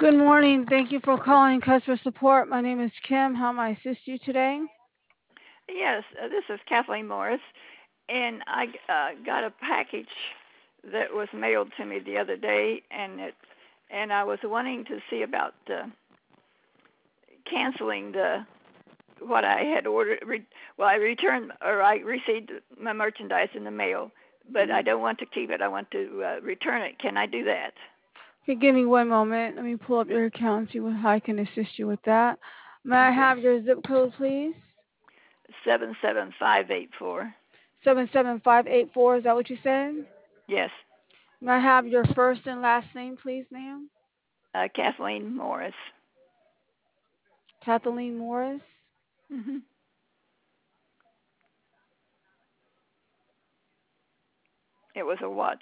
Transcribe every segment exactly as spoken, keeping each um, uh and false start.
Good morning. Thank you for calling customer support. My name is Kim. How may I assist you today? Yes, uh, this is Kathleen Morris, and I uh, got a package that was mailed to me the other day, and it, and I was wanting to see about uh, canceling the what I had ordered. Re, well, I returned or I received my merchandise in the mail, but I don't want to keep it. I want to uh, return it. Can I do that? Okay, give me one moment. Let me pull up your account and see how I can assist you with that. May I Okay, have your zip code, please? seven seven five eight four. seven seven five eight four. Is that what you said? Yes, May I have your first and last name, please, ma'am? uh, Kathleen Morris. Kathleen Morris. hmm It was a watch.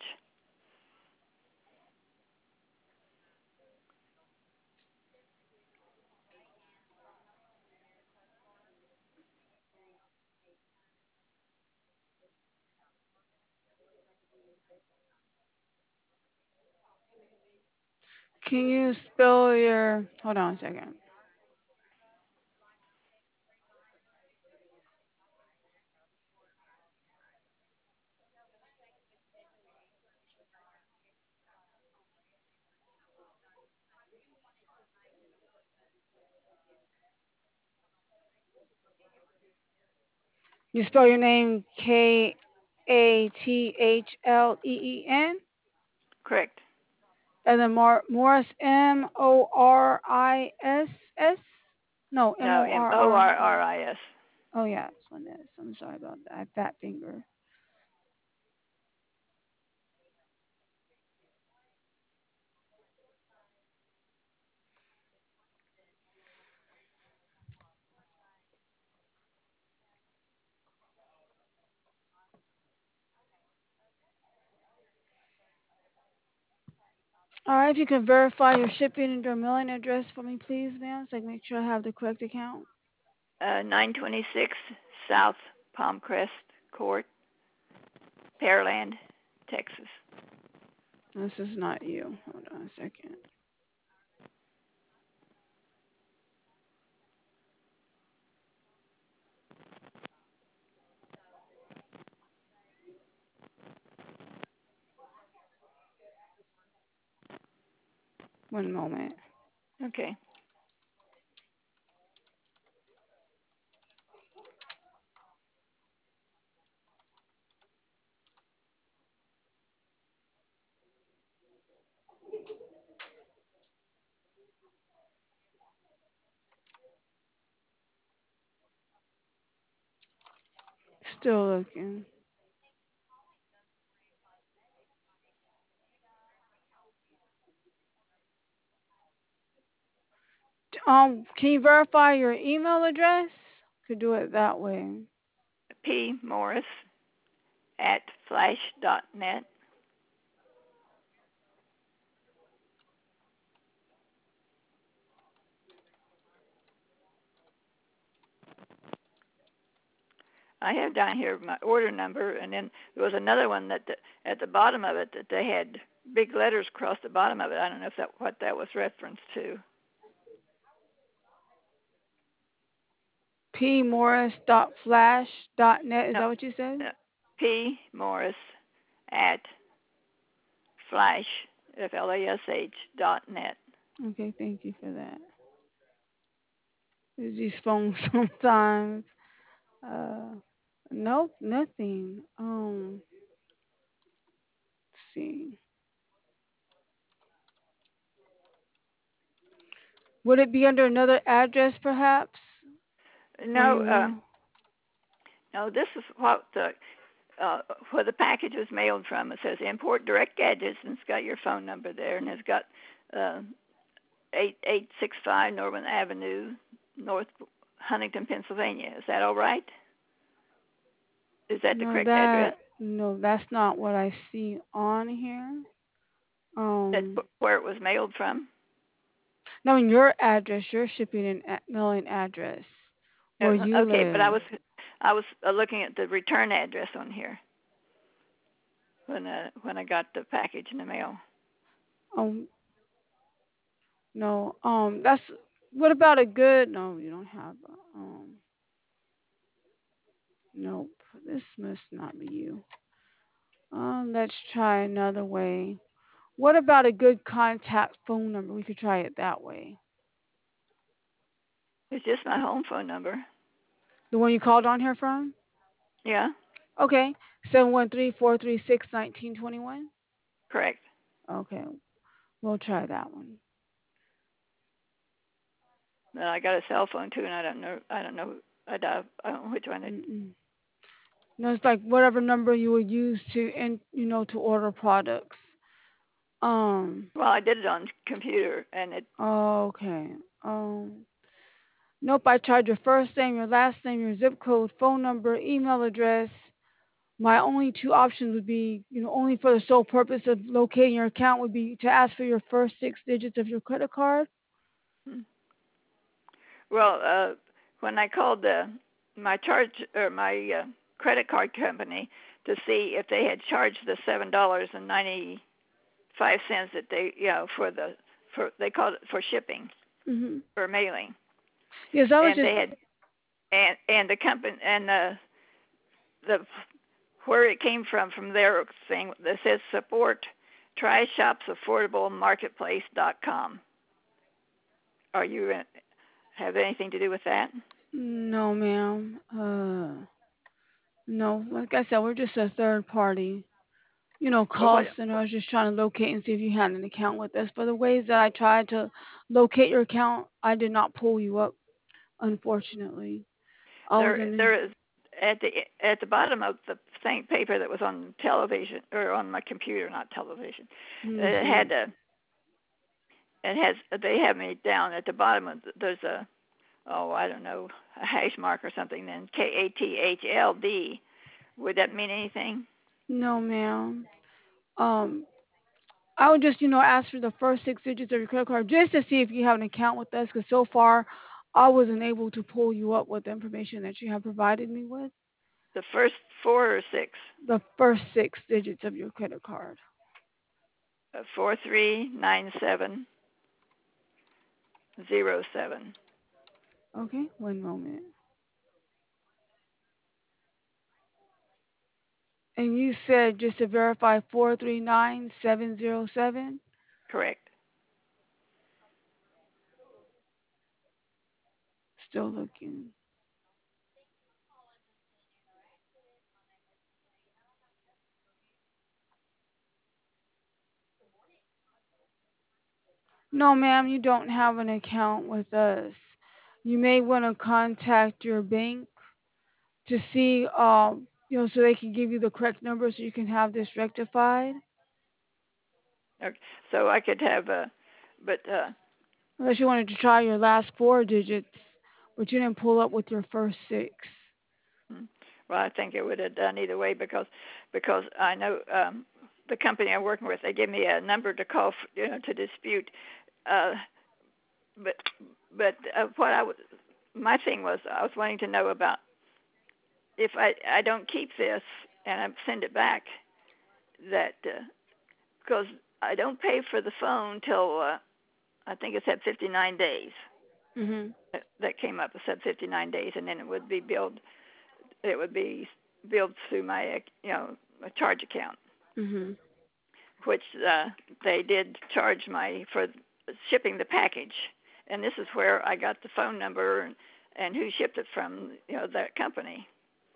Can you spell your? Hold on a second. You spell your name K A T H L E E N, Correct. and then Mor- Morris M O R I S S. No, M No, O M R O R. R R I S. Oh yeah, it's one this. I'm sorry about that. Fat finger. All right, if you can verify your shipping and your mailing address for me, please, ma'am, so I can make sure I have the correct account. Uh, nine twenty-six South Palmcrest Court, Pearland, Texas. This is not you. Hold on a second. One moment. Okay. Still looking. Um, can you verify your email address? Could do it that way. P. Morris at flash dot net. I have down here my order number, and then there was another one that the, at the bottom of it that they had big letters across the bottom of it. I don't know if that what that was referenced to. P Morris dot flash dot net. Is No, that what you said? no. P. Morris at flash F L A S H dot net. Okay, thank you for that. There's these phones sometimes. Uh, nope, nothing. Um, let's see. Would it be under another address, perhaps, where No, you uh, mail? no. This is what the uh, where the package was mailed from. It says import direct gadgets, and it's got your phone number there, and it's got uh, eight eight six five Norman Avenue, North Huntington, Pennsylvania. Is that all right? Is that the No, correct address? that no, that's not what I see on here. That's Um, where it was mailed from. no, in your address, your shipping and a- mailing address, where Uh, you okay, but I live. was I was uh, looking at the return address on here when uh, when I got the package in the mail. Um, No. Um. That's. What about a good? No, you don't have. A, um. Nope. This must not be you. Um. Let's try another way. What about a good contact phone number? We could try it that way. It's just my home phone number. The one you called on here from? Yeah, Okay. Seven one three four three six nineteen twenty one. correct. Okay. We'll try that one. Uh, I got a cell phone too, and I don't know. I don't know. I don't, I don't know which one. It, Mm-mm. No, it's like whatever number you would use to, in, you know, to order products. Um. well, I did it on computer, and it Okay. Um. Nope. I tried your first name, your last name, your zip code, phone number, email address. My only two options would be, you know, only for the sole purpose of locating your account would be to ask for your first six digits of your credit card. hmm. Well, uh, when I called the my charge or my uh, credit card company to see if they had charged the seven dollars and ninety five cents that they, you know, for the for they called it for shipping Mhm. or mailing, Yes, I was and just. they had and and the company and the the where it came from from their thing that says support try shops affordable marketplace dot com. Are you uh, have anything to do with that? No, ma'am. Uh, no. Like I said, we're just a third party. You know, Well, call what center. I was just trying to locate and see if you had an account with us. But the ways that I tried to locate your account, I did not pull you up. Unfortunately, I was there in. there is at the at the bottom of the same paper that was on television or on my computer, not television. Let me It see. had a it has they have me down at the bottom of the, there's a oh I don't know a hash mark or something then K A T H L D. Would that mean anything? No, ma'am. Um, I would just, you know, ask for the first six digits of your credit card just to see if you have an account with us. Because so far, I wasn't able to pull you up with the information that you have provided me with. The first four or six? The first six digits of your credit card. Uh, four three nine seven zero seven. Okay, one moment. And you said just to verify four three nine seven zero seven. Correct. Still looking. No, ma'am, you don't have an account with us. You may want to contact your bank to see, um, you know, so they can give you the correct number so you can have this rectified. Okay. So I could have uh but uh Unless you wanted to try your last four digits, but you didn't pull up with your first six. hmm. Well, I think it would have done either way because because I know um the company I'm working with, they give me a number to call, for, you know, to dispute. Uh, but but uh, what I was, my thing was, I was wanting to know about if I I don't keep this and I send it back, that uh, because I don't pay for the phone till uh, I think it said fifty-nine days. Mhm. That that came up. It said fifty-nine days, and then it would be billed. It would be billed through my, you know, a charge account, Mhm. which uh, they did charge my for shipping the package. And this is where I got the phone number and, and who shipped it from, you know, that company.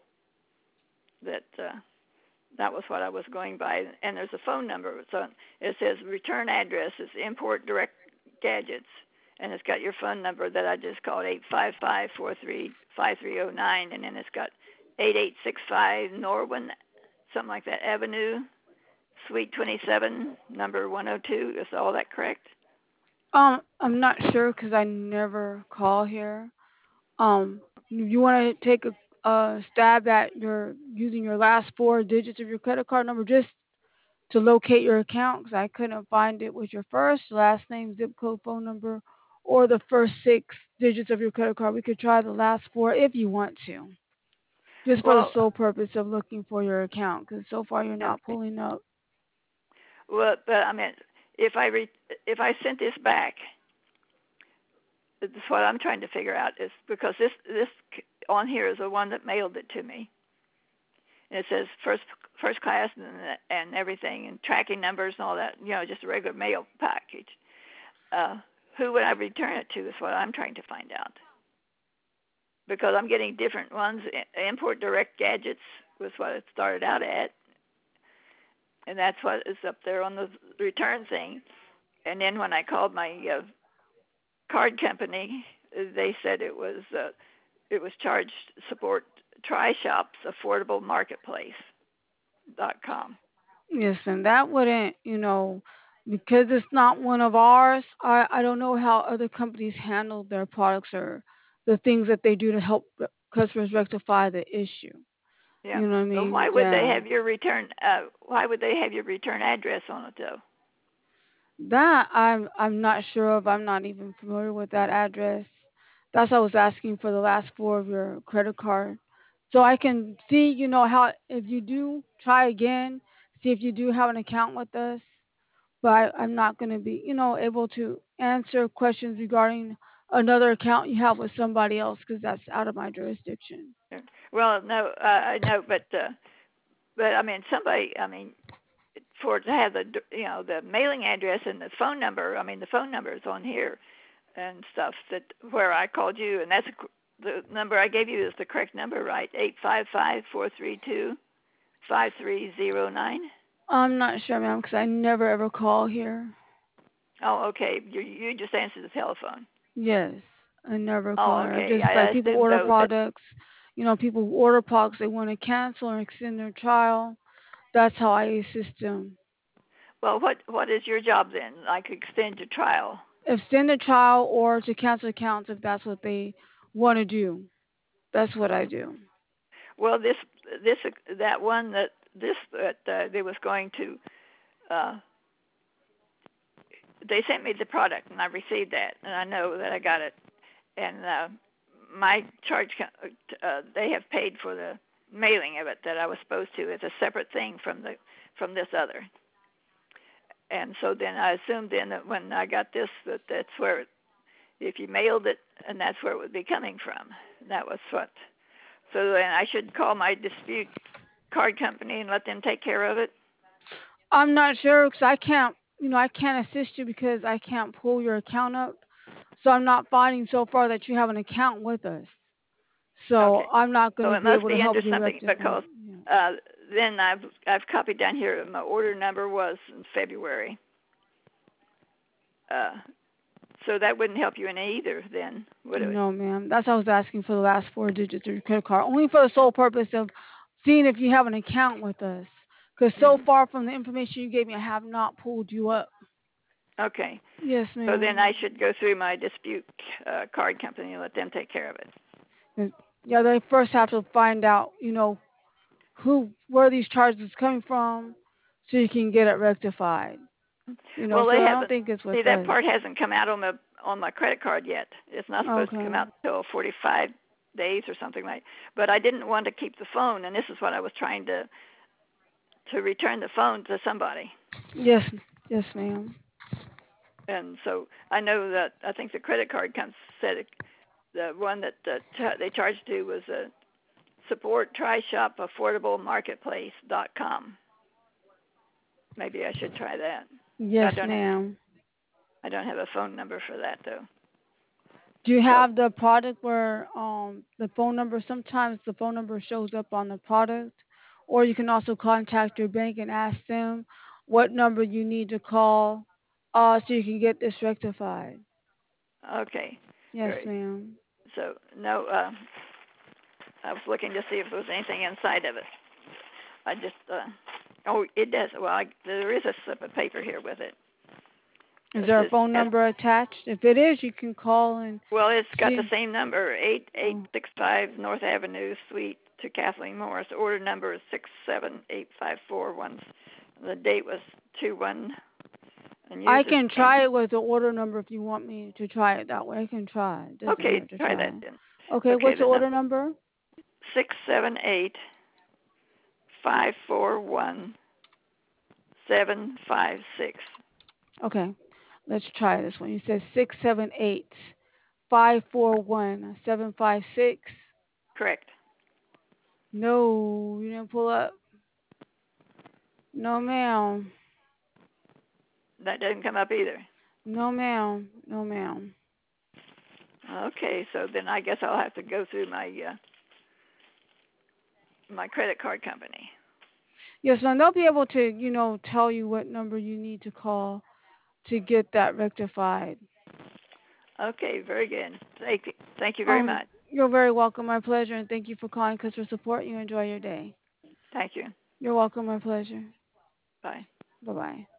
That uh, that was what I was going by. And there's a phone number. So it says return address is Import Direct Gadgets, and it's got your phone number that I just called eight five five four three five three zero nine, and then it's got eight eight six five Norwin, something like that Avenue, Suite twenty-seven, number one oh two. Is all that correct? Um, I'm not sure because I never call here. Um, you want to take a, a stab at your using your last four digits of your credit card number just to locate your account? Because I couldn't find it with your first, last name, zip code, phone number, or the first six digits of your credit card. We could try the last four if you want to, just for the Well, sole purpose of looking for your account. Because so far you're not okay. pulling up. Well, but I mean, if I re- if I sent this back, That's what I'm trying to figure out is because this this on here is the one that mailed it to me. And it says first first class and and everything and tracking numbers and all that. You know, just a regular mail package. Uh, who would I return it to? Is what I'm trying to find out. Because I'm getting different ones. Import Direct Gadgets was what it started out at, and that's what is up there on the return thing. And then when I called my uh, card company, they said it was uh, it was charged support Try Shops Affordable Marketplace dot com. Yes, and that wouldn't, you know, because it's not one of ours. I I don't know how other companies handle their products or the things that they do to help re- customers rectify the issue. Yeah. You know what I Well, mean? why would they Yeah. have your return? Uh, why would they have your return address on it though? That I'm I'm not sure of. I'm not even familiar with that address. That's why I was asking for the last four of your credit card. So I can see, you know, how if you do try again, see if you do have an account with us. But I, I'm not going to be, you know, able to answer questions regarding another account you have with somebody else because that's out of my jurisdiction. Well, no, uh, I know, but uh, but I mean, somebody, I mean, for to have the you know the mailing address and the phone number. I mean, the phone number is on here and stuff that where I called you, and that's the number I gave you is the correct number, right? Eight five five four three two five three zero nine. I'm not sure, ma'am, because I never ever call here. Oh, okay. You you just answered the telephone. Yes, I never call Oh, her. okay. Just like I people assumed order though that. products, you know, people who order products they want to cancel or extend their trial. That's how I assist them. Well, what what is your job then? Like extend your trial. Extend the trial or to cancel accounts if that's what they want to do. That's what I do. Well, this this that one that this that uh, they was going to. Uh, they sent me the product and I received that and I know that I got it and uh, my charge uh, they have paid for the mailing of it that I was supposed to. It's a separate thing from the from this other. And so then I assumed then that when I got this that that's where it, if you mailed it and that's where it would be coming from. That was what. So then I should call my dispute card company and let them take care of it. I'm not sure because I can't, you know, I can't assist you because I can't pull your account up. So I'm not finding so far that you have an account with us. So Okay. I'm not going So to it be must able to be help under you something rectify because it. Yeah. uh, then I've I've copied down here my order number was in February. Uh, so that wouldn't help you any either then, would it? No, ma'am. That's why I was asking for the last four digits of your credit card, only for the sole purpose of seeing if you have an account with us. Because so Mm-hmm. far from the information you gave me, I have not pulled you up. Okay. Yes, So then I ma'am. should go through my dispute uh, card company and let them take care of it. 'Cause, yeah, they first have to find out, you know, who, where these charges coming from, so you can get it rectified. You know, Well, so they I don't haven't. think it's See, with that us. part hasn't come out on the on my credit card yet. It's not supposed to come Okay. out until forty-five days or something like. But I didn't want to keep the phone, and this is what I was trying to to return the phone to somebody. Yes, yes, ma'am. And so I know that I think the credit card comes said it, the one that uh, t- they charged to was a support try shop affordable marketplace dot com. Maybe I should try that. I Yes, don't have ma'am. I don't have a phone number for that though. Do you So have the product where um the phone number? Sometimes the phone number shows up on the product, or you can also contact your bank and ask them what number you need to call, uh, so you can get this rectified. okay, Yes, great. ma'am. So no, uh, I was looking to see if there was anything inside of it. I just uh, oh, it does. Well, I, there is a slip of paper here with it. Is It there a says phone S. number attached? If it is, you can call and Well, it's got the see. same number, eight eight Oh, six five North Avenue, Suite to Kathleen Morris. Order number is six seven eight five four one. The date was two one, and I user's can name. try it with the order number if you want me to try it that way. I can try. It doesn't Okay, hurt to try that try. then. Okay, Okay, what's the the order number number? six seven eight five four one seven five six. Okay, let's try this one. You said six seven eight. five four one seven five six. Correct. No, you didn't pull up. No, ma'am. That doesn't come up either. No, ma'am. No, ma'am. Okay, so then I guess I'll have to go through my uh, my credit card company. Yes, ma'am. They'll be able to, you know, tell you what number you need to call to get that rectified. Okay, very good. Thank you. Thank you very Um, much. you're very welcome. My pleasure, and thank you for calling customer support. You enjoy your day. Thank you. You're welcome. My pleasure. Bye. Bye bye.